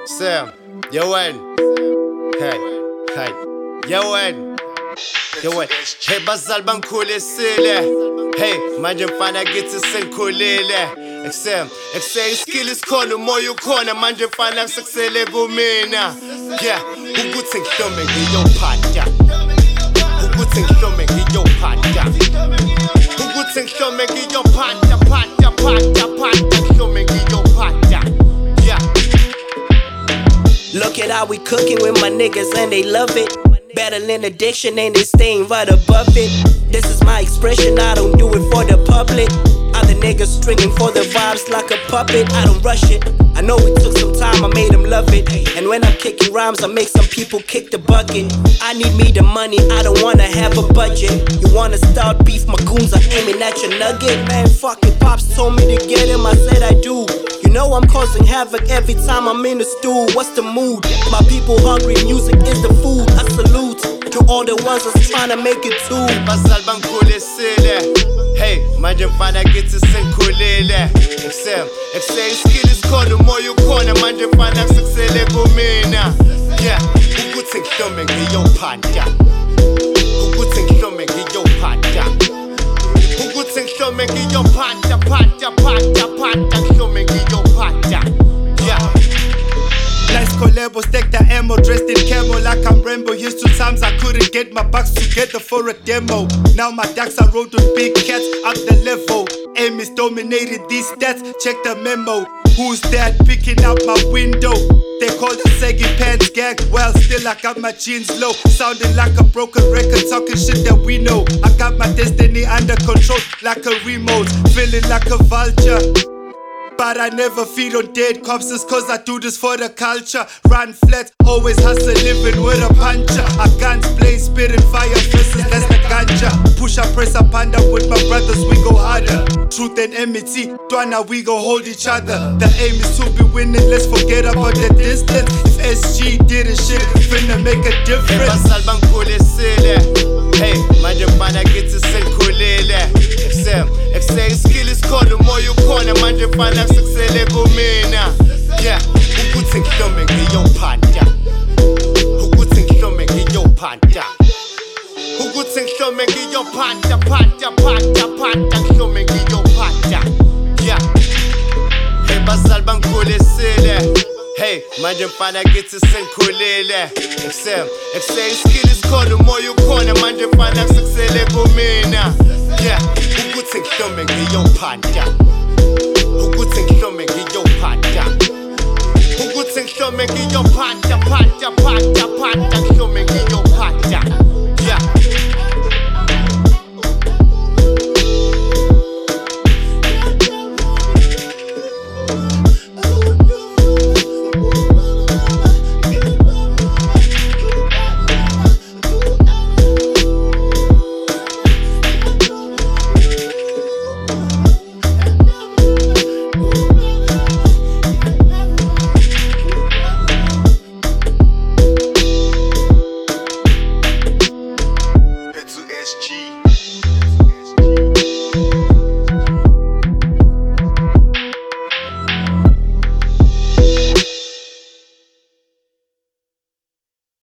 Sam, yo wena. Hey, hey, yo wena. Yo wena. Hey bazali bangikhulisile. Hey manje mfana kithi sengikhulile. Sam, iskill isikhona umoya ukhona manje mfana sekusele kumina. Yeah, ukuthi ngihlome ngiyophatha. Ukuthi ngihlome ngiyophatha. Ukuthi ngihlome ngiyophatha, phatha, phatha, phatha, ngihlome ngiyophatha. Yeah. Look at how we cooking with my niggas and they love it. Battling addiction and they staying right above it. This is my expression, I don't do it for the public. Other niggas stringing for the vibes like a puppet. I don't rush it. I know it took some time, I made them love it. And when I'm kicking rhymes, I make some people kick the bucket. I need me the money, I don't wanna have a budget. You wanna start beef, my goons are aiming at your nugget. Man, fucking pops told me to get him, I said I do. You know I'm causing havoc every time I'm in the stool. What's the mood? My people hungry, music is the food. I salute to all the ones that's trying to make it too. Bazali bangikhulisile. Hey, manje mfana kithi sengikhulile. Sam, iskill isikhona umoya ukhona manje mfana sekusele kumina. Yeah, ukuthi ngihlome ngiyophatha. Ukuthi ngihlome ngiyophatha. Ukuthi ngihlome ngiyophatha, phatha, phatha, phatha, ngihlome ngiyophatha. Yeah. Nice collabo, stack the ammo, dressed in camo like I'm Rambo. Used to times I couldn't get my bucks together for a demo. Now my ducks are rolled with big cats, up the level. Aim is dominated these stats, check the memo. Who's that picking out my window? They call the saggy pants gag. Well, still I got my jeans low, sounding like a broken record, talking shit that we know. I got my destiny under control like a remote, feeling like a vulture. But I never feed on dead corpses cause I do this for the culture. Run flat, always hustle, living with a puncher. I can't play, spitting fire versus that's the ganja. Push up, press up, under with my brothers, we go harder. Truth and enmity, Dwana, we go hold each other. The aim is to be winning, let's forget about the distance. If SG did a shit, finna make a difference. Bazali bangikhulisile. Hey, manje mfana kithi sengikhulile. Sam, iskill isikhona umoya ukhona manje mfana sekusele kumina. Yeah, ukuthi ngihlome ngiyophatha. Ukuthi ngihlome ngiyophatha. Ukuthi ngihlome ngiyophatha, phatha, phatha, phatha, ngihlome ngiyophatha. Yeah. Hey bazali bangikhulisile. Hey, manje mfana kithi sengikhulile. Sam, iskill isikhona umoya ukhona manje mfana sekusele kumina. Yeah, ukuthi ngihlome ngiyophatha. Ukuthi ngihlome ngiyophatha. Ukuthi ngihlome ngiyophatha, phatha, phatha,